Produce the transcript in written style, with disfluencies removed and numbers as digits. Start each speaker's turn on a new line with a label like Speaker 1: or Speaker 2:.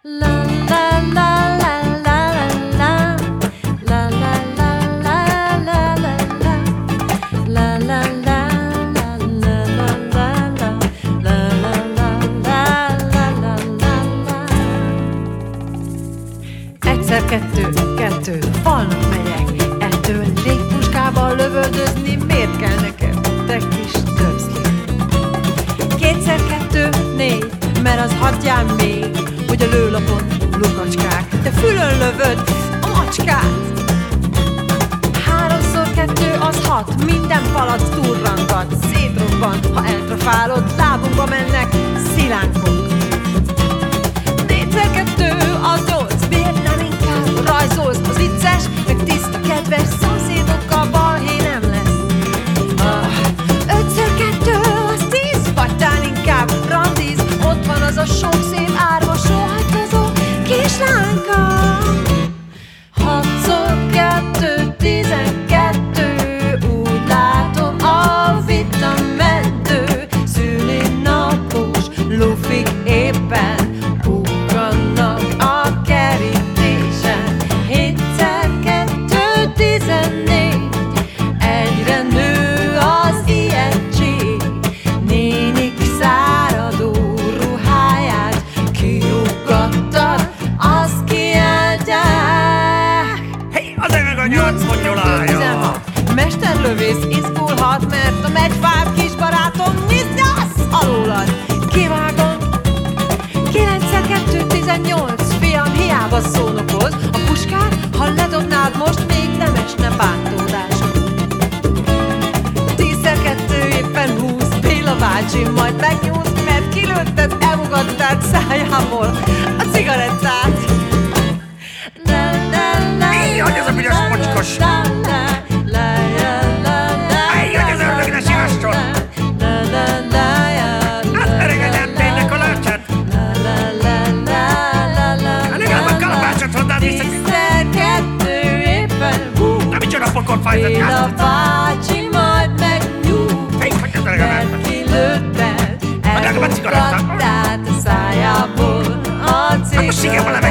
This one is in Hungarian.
Speaker 1: Egyszer, kettő, falnak megyek, ettől légpuskával lövöldözni, miért kell neked, te kis közli? Kétszer, kettő, négy, mert az hatján még, hogy a lőlapon lukacskák, te fülön lövöd a macskát. Háromszor kettő, az hat, minden palac turrangat, szétrobban, ha eltrafálod, lábunkba mennek szilánkok. Négyszer kettő, az nyolc, miért nem inkább rajzolsz az vicces, meg tiszta kedves szomszédokkal balhé nem lesz. Ötször kettő, az 10, vagy talán inkább randiz, ott van az a sok szép árva sohajtozó kislánka. Hatszor kettő, 12, úgy látom a vita mentő, szülinapos lufik éppen bukkannak a kerítésen. 7x2, 14, egyre nő az ijegység, nénik száradó ruháját kiugattat, azt kiáltják.
Speaker 2: Hey, az meg a 80
Speaker 1: 16, mesterlövész izgulhat, mert a megyfáv kis barátom nyisznasz alólad. Kivágom. 9x2, 18, fiam, hiába szónokoz. A puskát, ha ledobnád most, még nem esne bántódásod. 10x2, éppen 20, Béla bácsi, majd megnyúlsz, mert kilőtted, emugattad szájából a cigarettát.
Speaker 2: Éj, hogy ez a büdös mocskos! Éj, hogy ez ördög ne sivasson! Hát öregedem, tényleg a lőcsöt! Legalább a kalapácsot hozzád vissza! Na micsoda pokolfajtat játszol!
Speaker 1: Béla bácsi majd megnyúl,
Speaker 2: Éj, hogy ez öregedem!
Speaker 1: mert kilőtted, emugattad a szájából a cigarettát.